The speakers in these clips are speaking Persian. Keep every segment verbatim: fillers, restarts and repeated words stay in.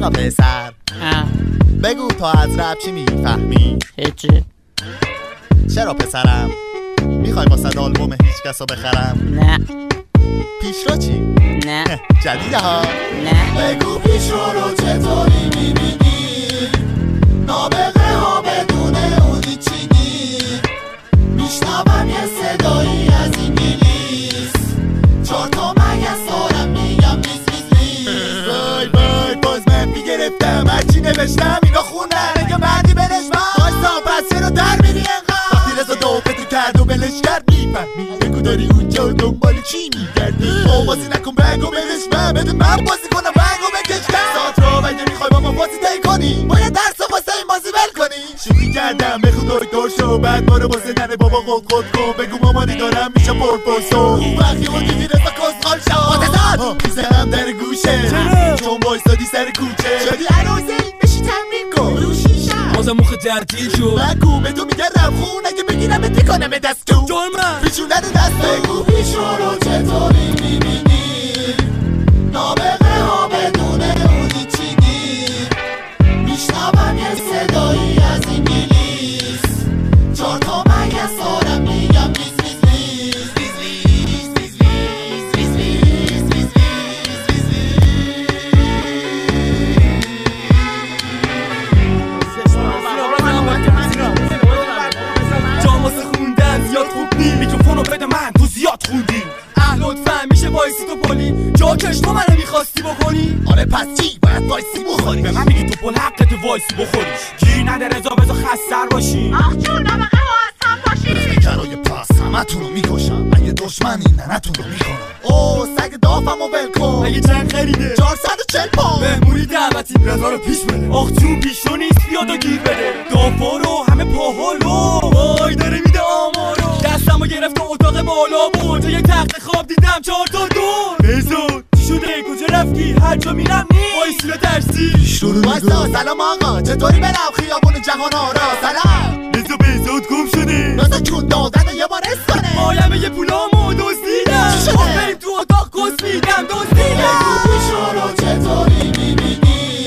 آقا پسر بگو تا از رپ چی میفهمی؟ هیچی. چرا پسرم؟ میخوای واسه آلبوم هیچ کسو بخرم؟ نه. پیشرو چی؟ نه. جدیده ها؟ نه. بگو پیشرو رو چطوری میبینی؟ نابغه ها بدون اونی چی نیست. میشنوم یه صدایی از انگلیس، چهار تا مگس دارم میگم بیس بیس بیس. وای وای باز منفی گرفتم، هرچی نوشتم اینا خوندن. اگه مردی بنشم بایستا پس رو در میری انقدر. وقتی رزا دو فکر کرد و بلش کرد میفهمی. بگو داری اونجا دنبال چی میگردی؟ او بازی نکن بگو بلش من بده من بازی کنم بگو بکش کن. سات رو بگه میخوای با ما بازی تایی کنی، باید درس و واسه این بازی بل کنی. شوخی کردم بخو دکتر شو، بعد بارو واسه ننه بابا قد قد کن. بگو مامانی دارم میشه پرپرسو. وقتی اون دیدی رزا کسخال شو آتزاد میزنم در گوشه. چون بایستادی سر کوچه شدی عروسی بشی تمرین کن رو شیشه. بازم مخ درتیل شد بگو به تو میگه رفخون، اگه بگیرم ات میکنم به دست تو جرمم پیچونه دست. بگو پیشرو رو چطوری میبینی؟ نابغه ها بدون اونی چی نیست. میشنوم یه صدایی از انگلیس، چهار تا مگس دارم میگم بیس بیس بیس بیس بیس بیس بیس بیس بیس بیس بیس. جام واسه خوندن زیاد خوب نی، میکروفونو بده من تو زیاد خوندی. اه لطفا میشه وایسی تو پلی جاکش تو منو میخواستی بکنی. آره پس چی باید وایسی بخوری؟ به من میگی تو پل حقت وایسی بخوریش. گیر نده رضا بذار خستر باشی. آخ جون نابغه ها از هم باشی. کرای پس همتون رو میکشم، اگه دشمنی ننتون رو میکنم. او سگ دافم و ول کن. اگه چند خریده چهارصد و چهل پا مهمونی دعوتی رضا رو پیش بده. آخ جون پیشو نیست بیاد و گیر بده. دافا رو همه پاهالو وای داره میده آمارو. دستمو گرفت و اتاق بالا بود، تو یک تخت خواب دیدم چهار تا دور. رضا چی شده کجا رفتی؟ هر جا میرم نی وایسی رو ترسی. واسه سلام آقا چطوری برم خیابون جهان آرا؟ سلام رضا بهزاد گم شده. رضا چون دادن یه بار اسکنه مالمه یه پولامو دزدیدم. چی شده؟ آه بریم تو اتاق کس میدم دزدیدم. پیشرو رو چطوری میبینی؟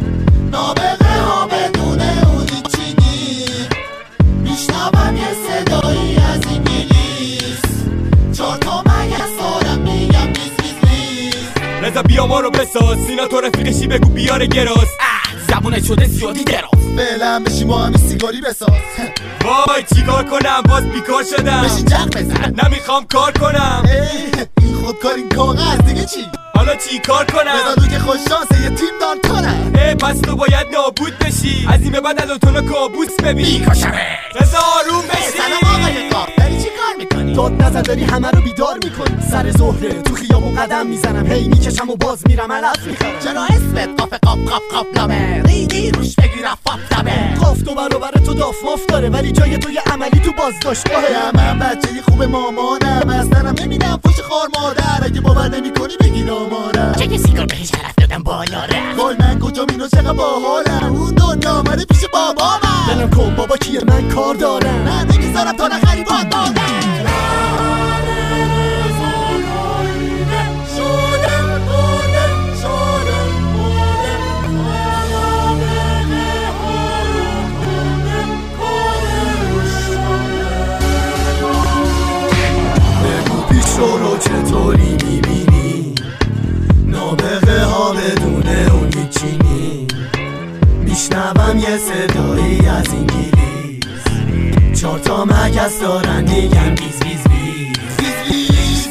نابغه ها بدون اونی چی نیست. میشنوم یه صدایی از انگلیس، چهار تا مگس دارم میگم بیس بیس بیس. رضا بیا ما رو بساز، سینا تو رفیقشی بگو بیاره گراز. زبونت شده زیادی دراز. فعلا بشیم با همی سیگاری بساز. وای چیکار کنم باز بیکار شدم. بشین جغ بزن. نمیخوام کار کنم. این خودکاری کاغذ دیگه چی؟ حالا چی کار کنم؟ رضا که خوش شانسه یه تیم دار کنم. اه پس تو باید نابود بشی، از این به بعد از تو کابوس ببین. میکشمه. رضا آروم بشی. سلام آقای قاف داری چی کار میکنی؟ داد نزن داری همه رو بیدار میکنی. سر ظهره تو خیابون قدم میزنم، هی میکشم و باز میرم علف میخرم. چرا اسمت قاف قاف قاف قاف لامه؟ ریدی روش بگیرم فاف دمه. قاف تو برابر تو داف ماف داره، ولی جای تو یه عملی تو بازداشتگاهه. من بچه یه خوب مامانم، اصلا نمیدم فوش خار مادر. اگه باور نمی کنی بگیر آمارم. چه کسی کار بهش حرف دادم بالا رفت. وای من کجا مینو چقدر باحالم، اون دنیا آمده پیش بابا من. دلم کن بابا کیه من کار دارم. من نمیذارم تا نخری باد بادم. پیشرو رو چطوری میبینی؟ نابغه ها بدون اون هیچی نی. میشنوم یه صدایی از انگلیس، چهار تا مگس دارن میگن بیز بیز بیز.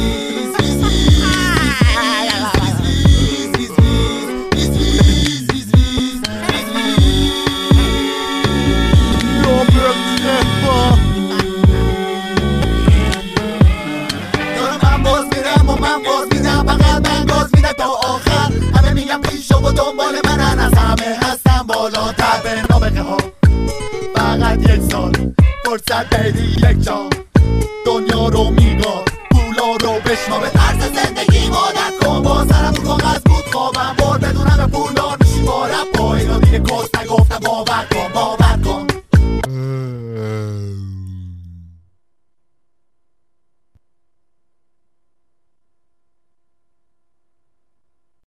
دنبال منن از همه هستم بالاتر به نابغه ها. فقط یک سال فرصت بدی یک جا، دنیا رو میگار پولا رو بشما.